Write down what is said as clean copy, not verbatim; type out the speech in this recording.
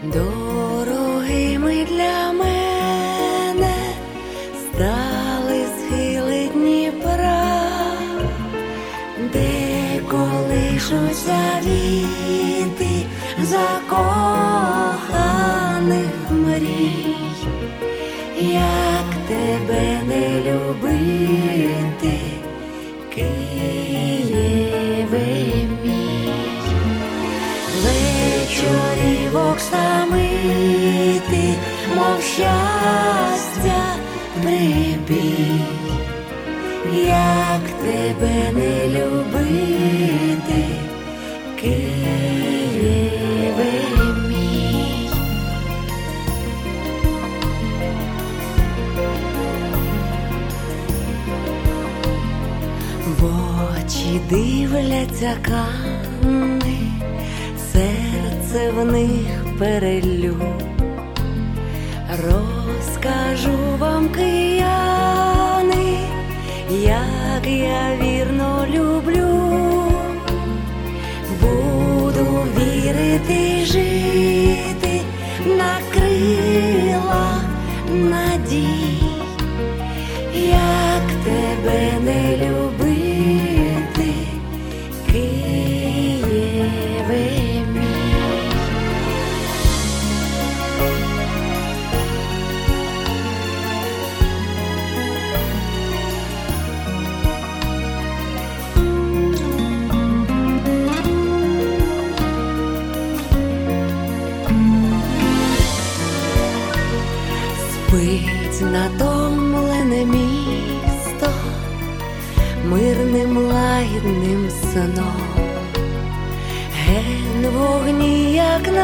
Дорогими для мене стали схили Дніпра, де колишуться віти закоханих мрій. Як тебе не любити, Києве мій, вечорів оксамити, мов щастя прибій. Як тебе не любити, Києве мій. В очі дивляться кани, серце в них перелюб. Розкажу вам, кияни, як я вірно люблю. Буду вірити й жити на крилах надій. Як тебе не любити, Києве мій. Спить натомлене місто мирним лагідним сном. Ген вогні, як